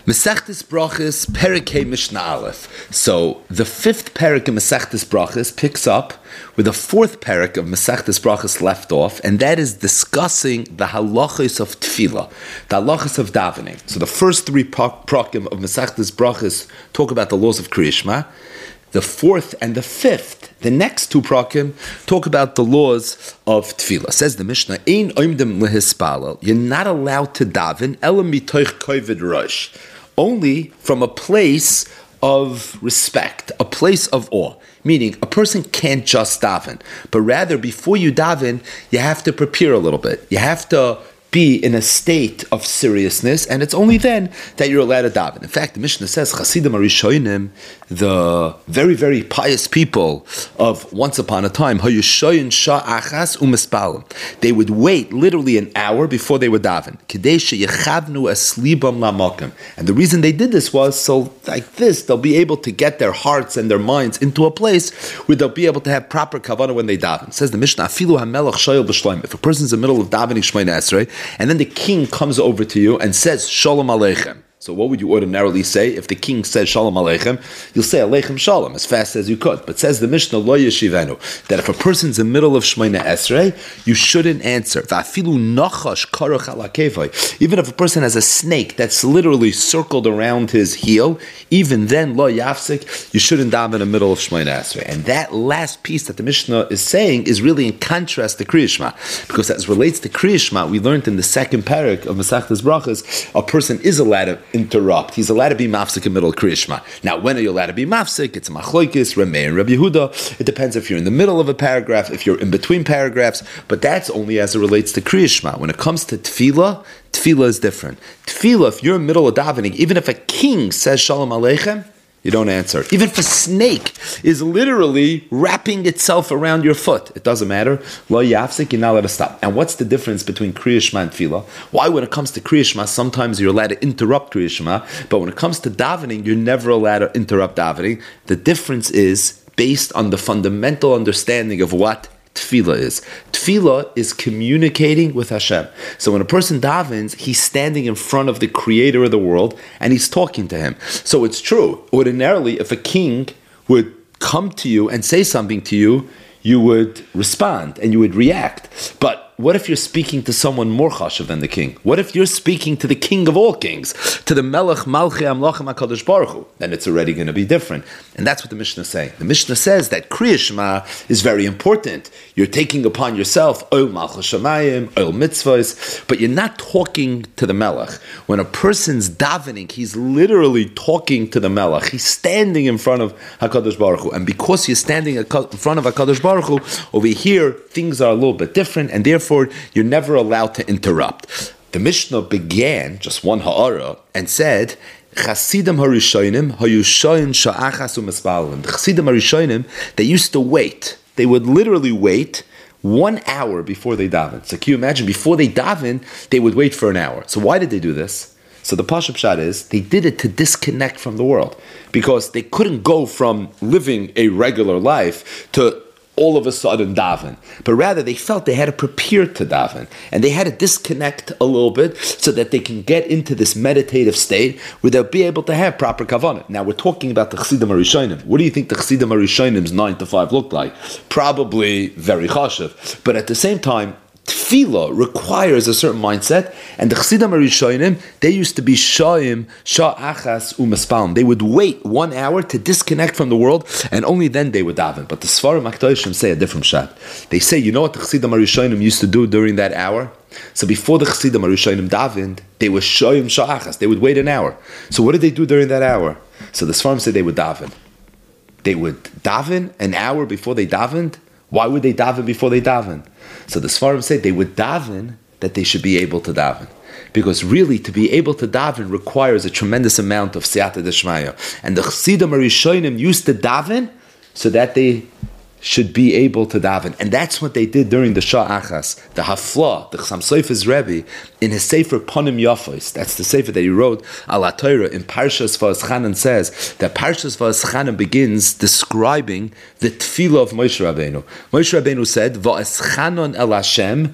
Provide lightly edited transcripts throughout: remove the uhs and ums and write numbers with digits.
Masechtas Brachos, Perek Mishnah Aleph. So the fifth Perek of Masechtas Brachos picks up with the fourth Perek of Masechtas Brachos left off, and that is discussing the halachos of tefillah, the halachos of davening. So the first three prakim of Masechtas Brachos talk about the laws of Kriya Shema. The fourth and the fifth, the next two prakim, talk about the laws of tefillah. Says the Mishnah, Ein oimdim lehispalel. You're not allowed to daven elam mitoich kovid rosh, only from a place of respect, a place of awe. Meaning, a person can't just daven, but rather before you daven, you have to prepare a little bit. You have to be in a state of seriousness, and it's only then that you're allowed to daven. In fact, the Mishnah says, Chasidim Arishonim, the very, very pious people of once upon a time, they would wait literally an hour before they would daven. And the reason they did this was, so like this, they'll be able to get their hearts and their minds into a place where they'll be able to have proper kavanah when they daven. It says the Mishnah, if a person's in the middle of davening Shemona Esrei, and then the king comes over to you and says, Shalom Aleichem. So what would you ordinarily say? If the king says Shalom Aleichem, you'll say Aleichem Shalom as fast as you could. But says the Mishnah, Lo Yeshivenu, that if a person's in the middle of Shemona Esrei, you shouldn't answer. Even if a person has a snake that's literally circled around his heel, even then, Lo Yafsik, you shouldn't daven in the middle of Shemona Esrei. And that last piece that the Mishnah is saying is really in contrast to Kriya Shema. Because as relates to Kriya Shema, we learned in the second parak of Masechtas Brachos, a person is allowed to interrupt. He's allowed to be mafsik in the middle of Kriya Shema. Now, when are you allowed to be mafsik? It's a machloikis, Rameh and Rabbi Yehuda. It depends if you're in the middle of a paragraph, if you're in between paragraphs, but that's only as it relates to Kriya Shema. When it comes to tefillah, tefillah is different. Tefillah, if you're in the middle of davening, even if a king says Shalom Aleichem, you don't answer. Even if a snake is literally wrapping itself around your foot, it doesn't matter. Lo yafsik, you're not allowed to stop. And what's the difference between Kriya Shema and Tefillah? Why, when it comes to Kriya Shema, sometimes you're allowed to interrupt Kriya Shema, but when it comes to davening, you're never allowed to interrupt davening. The difference is based on the fundamental understanding of what Tefillah is. Tefillah is communicating with Hashem. So when a person davens, he's standing in front of the creator of the world and he's talking to him. So it's true. Ordinarily, if a king would come to you and say something to you, you would respond and you would react. But what if you're speaking to someone more chashav than the king? What if you're speaking to the king of all kings, to the Melech Malchei Amlachim HaKadosh Baruch Hu? Then it's already going to be different. And that's what the Mishnah is saying. The Mishnah says that Kriya Shema is very important. You're taking upon yourself Oil Malchus Shamayim, Oil Mitzvahs, but you're not talking to the Melech. When a person's davening, he's literally talking to the Melech. He's standing in front of HaKadosh Baruch Hu. And because you're standing in front of HaKadosh Baruch Hu, over here, things are a little bit different, and therefore, you're never allowed to interrupt. The Mishnah began, just one ha'ara, and said, Chasidim Harishonim, Hayushoyin Sha'achas U'Mespalin. The Chasidim Harishonim, they used to wait. They would literally wait 1 hour before they daven. So can you imagine, before they daven, they would wait for an hour. So why did they do this? So the Pashup Pshat is, they did it to disconnect from the world. Because they couldn't go from living a regular life to all of a sudden daven, but rather they felt they had to prepare to daven, and they had to disconnect a little bit so that they can get into this meditative state where they'll be able to have proper kavanah. Now we're talking about the Chasidim Harishonim. What do you think the Chasidim Harishonim's 9 to 5 looked like? Probably very chashav, but at the same time, Tefillah requires a certain mindset, and the Chasidim Harishonim, they used to be Sha'im, Sha'achas U'Mespalin. They would wait 1 hour to disconnect from the world, and only then they would daven. But the Sfarim HaKadoshim say a different shot. They say, you know what the Chasidim Harishonim used to do during that hour? So before the Chasidim Harishonim davened, they were Sha'im, Sha'achas. They would wait an hour. So what did they do during that hour? So the Sfarim say they would daven. They would daven an hour before they davened. Why would they daven before they daven? So the Sfarim say they would daven that they should be able to daven. Because really, to be able to daven requires a tremendous amount of siyata d'shmaya. And the Chasidim Harishonim used to daven so that they should be able to daven. And that's what they did during the Sha'achas. The Hafla, the Chassam Sofer's Rebbe, in his Sefer Ponim Yafos, that's the Sefer that he wrote, Ala Torah, in Parshas Va'eschanan, says that Parshas Va'eschanan begins describing the Tefillah of Moshe Rabbeinu. Moshe Rabbeinu said, Va'eschanon el Hashem,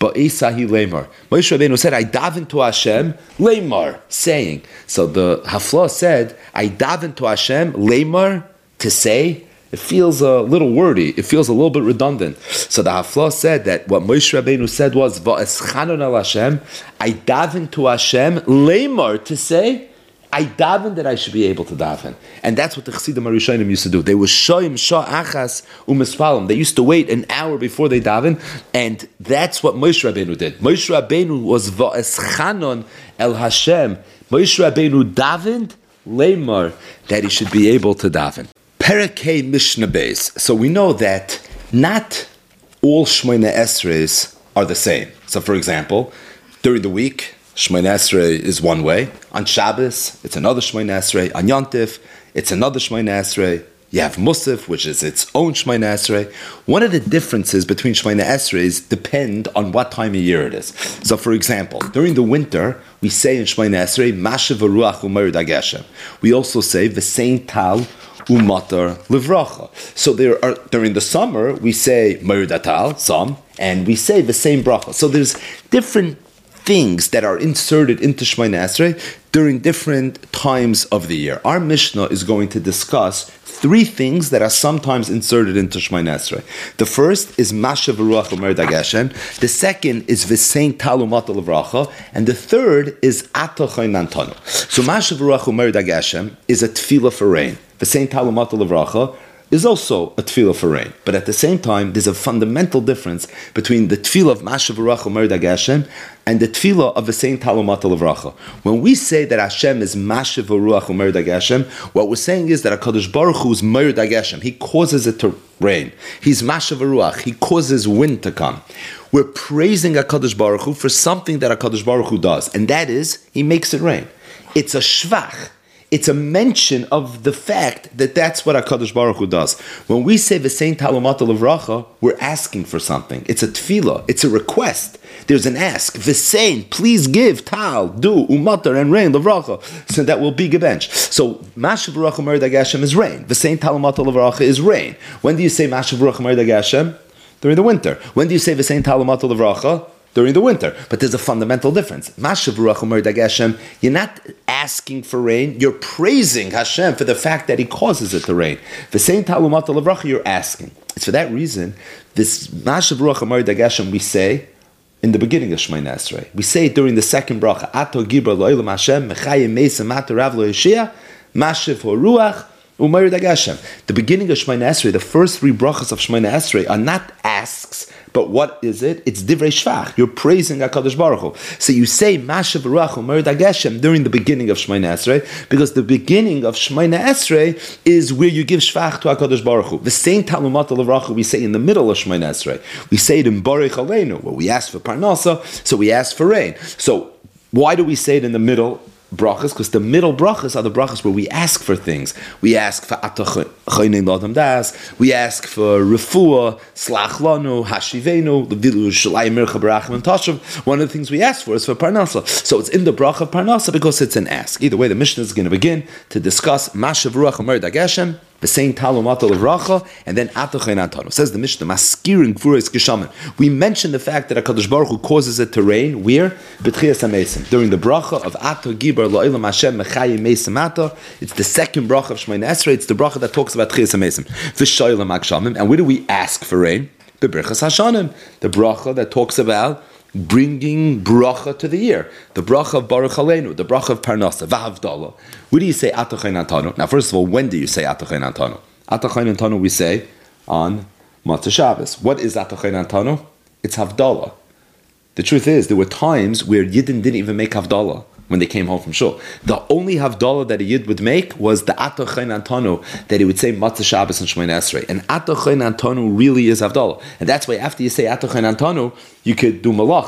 Ba'esahi lemar. Moshe Rabbeinu said, I daven to Hashem, lemar, saying. So the Hafla said, I daven to Hashem, lemar, to say. It feels a little wordy. It feels a little bit redundant. So the Hafla said that what Moshe Rabbeinu said was, Va'eschanon el Hashem, I daven to Hashem, lemar, to say, I daven that I should be able to daven. And that's what the Chassidim HaRishonim used to do. They were shoyim shah achas u'mispalim. They used to wait an hour before they daven, and that's what Moshe Rabbeinu did. Moshe Rabbeinu was va'eschanon el Hashem. Moshe Rabbeinu davened, lemar, that he should be able to daven. Perakei Mishnah Beis. So we know that not all Shmoneh Esreis are the same. So for example, during the week, Shmoneh Esrei is one way. On Shabbos, it's another Shmoneh Esrei. On Yontif, it's another Shmoneh Esrei. You have Musaf, which is its own Shmoneh Esrei. One of the differences between Shmoneh Esreis depend on what time of year it is. So for example, during the winter, we say in Shmoneh Esrei, Mashav Ruach U'Meir Dageshem. We also say, V'sein Tal Umatar Livracha. So there are, during the summer, we say Meir Datal, some, and we say the same bracha. So there's different things that are inserted into Shmoneh Esrei during different times of the year. Our Mishnah is going to discuss three things that are sometimes inserted into Shmoneh Esrei. The first is Mashav Ruach U'Meir Dageshem. The second is V'sein Tal Umatar Livracha. And the third is Ata Chaynan Tanu. So Mashav Ruach U'Meir Dageshem is a tefillah for rain. V'sein Tal Umatar Livracha is also a tefillah for rain. But at the same time, there's a fundamental difference between the tefillah of Mashav Ruach U'Meir Dageshem and the tefillah of V'sein Tal Umatar Livracha. When we say that Hashem is Mashav Ruach U'Meir Dageshem, what we're saying is that HaKadosh Baruch Hu is Meir Dageshem. He causes it to rain. He's Mashav Ruach. He causes wind to come. We're praising HaKadosh Baruch Hu for something that HaKadosh Baruch Hu does, and that is, He makes it rain. It's a shvach. It's a mention of the fact that that's what HaKadosh Baruch Hu does. When we say V'sein Tal Umatar Livracha, we're asking for something. It's a tefillah. It's a request. There's an ask. V'sein, please give Tal, do, Umatar, and rain, Livracha, so that will be gebench. So, Mashav Ruach U'Meir Dageshem is rain. V'sein Tal Umatar Livracha is rain. When do you say Mashav Ruach U'Meir Dageshem? During the winter. When do you say V'sein Tal Umatar Livracha? During the winter. But there's a fundamental difference. Mashav Ruach U'Meir Dageshem, you're not asking for rain, you're praising Hashem for the fact that He causes it to rain. V'sein Tal Umatar Livracha, you're asking. It's for that reason, this Mashav Ruach U'Meir Dageshem we say in the beginning of Shmoneh Esrei. We say it during the second bracha, Ato Gibra Lo'elam Hashem, Mechayim Meisa Mata Rav Lo Yeshia, Mashav Ruach U'Meir Dageshem. The beginning of Shmoneh Esrei, the first three brachas of Shmoneh Esrei are not asks, but what is it? It's divrei shvach. You're praising HaKadosh Baruch Hu. So you say Mashav Ruach U'Meir Dageshem during the beginning of Shmoneh Esrei, because the beginning of Shmoneh Esrei is where you give shvach to HaKadosh Baruch Hu. The same Tal Umatar Livracha we say in the middle of Shmoneh Esrei. We say it in Borech Aleinu, where we ask for parnasa, so we ask for rain. So why do we say it in the middle brachas? Because the middle brachas are the brachas where we ask for things. We ask for atachaynin l'adam das. We ask for refuah, slach lanu, hashivenu, levilu shalayim mircha barachim and tashav. One of the things we ask for is for parnasa. So it's in the bracha of parnasa because it's an ask. Either way, the Mishnah is going to begin to discuss Mashav Ruach U'Meir Dageshem, V'sein Tal Umatar Livracha, and then Ata Chaynan Tanu. Says the Mishnah, Maskirin Gvuros Geshamin. We mentioned the fact that HaKadosh Baruch Hu causes it to rain. Where? B'tchias HaMeisim. During the bracha of Ata Gibra Lo'elam Hashem Mechayim Meisa Mata. It's the second bracha of Shmoneh Esrei. It's the bracha that talks about B'tchias HaMeisim. V'shoylam Akshamim. And where do we ask for rain? B'Birchas Hashanim. The bracha that talks about bringing bracha to the year. The bracha of Baruch Aleinu, the bracha of Parnasa, V'havdalah. Where do you say Ata Chaynan Tanu? Now, first of all, when do you say Ata Chaynan Tanu? Ata Chaynan Tanu we say on Matzah Shabbos. What is Ata Chaynan Tanu? It's Havdalah. The truth is, there were times where Yidden didn't even make Havdalah when they came home from shul. The only Havdalah that a Yid would make was the Ata Chaynan Tanu that he would say Matzah Shabbos and Shmoneh Esrei. And Ata Chaynan Tanu really is Havdalah. And that's why after you say Ata Chaynan Tanu, you could do Malacha.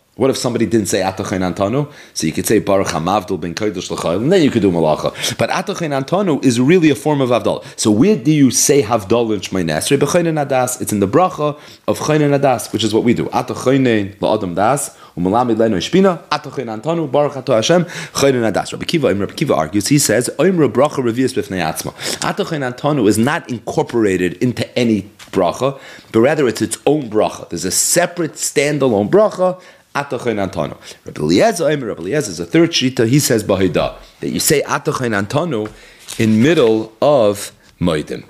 What if somebody didn't say Atachain Antanu? So you could say Baruch HaMavdil ben Kodesh L'Chayil, and then you could do Malacha. But Atachain Antanu is really a form of Havdalah. So where do you say Havdalah in Shmei Esrei? B'Chaynin Adas. It's in the bracha of Chaynin Adas, which is what we do. Atachain La'adam Das, U'Malamid Leino Ishpina, Atachain Antanu, Baruch Ato Hashem, Chaynin Adas. Rabbi Kiva argues, he says, Oimra bracha revius b'fnei atzma. Atachain Antanu is not incorporated into any bracha, but rather it's its own bracha. There's a separate standalone bracha, Atachain Antanu. Rabbi Eliezer is a third shita. He says Bahida that you say Atachain Antanu in middle of Moedim.